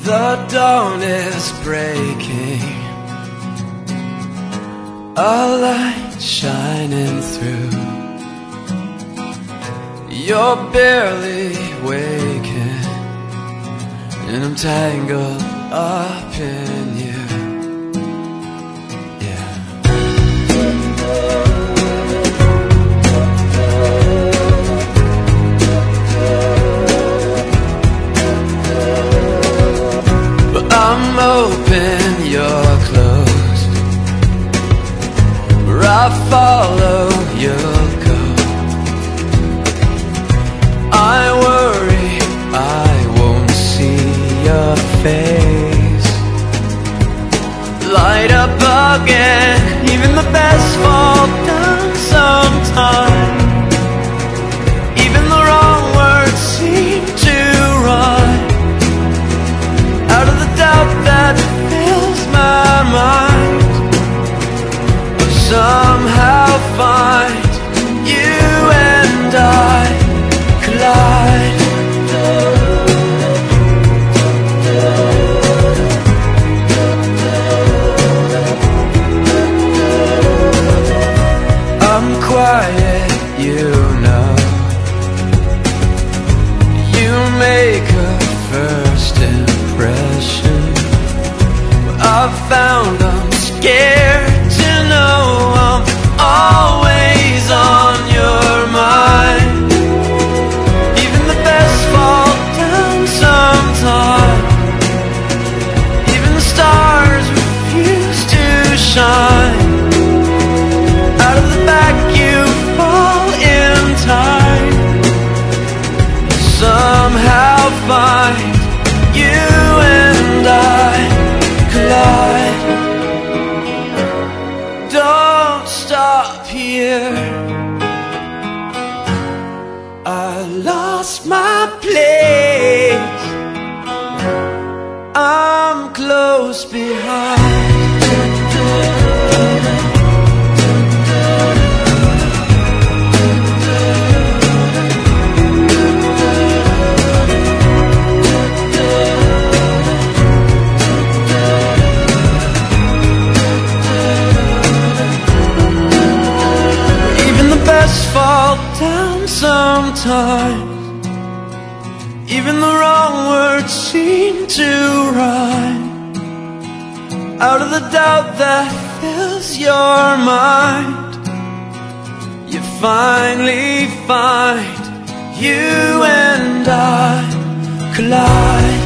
The dawn is breaking, a light shining through. You're barely waking, and I'm tangled up in you. I'm open, you're closed. Where I follow, you'll go. I worry I won't see your face. Light up again, even the best fall down sometime. Even the wrong words seem to rhyme. Out of the doubt that fills my mind, but somehow find you and I collide. I'm quiet, you know. You make a first impression. I've found I'm scared to know I'm always on your mind. Even the best fall down sometime. Even the stars refuse to shine. Out of the back you fall in time. Somehow find you and I collide. Don't stop here. I lost my place. I'm close behind. Fall down sometimes. Even the wrong words seem to rhyme. Out of the doubt that fills your mind, you finally find you and I collide.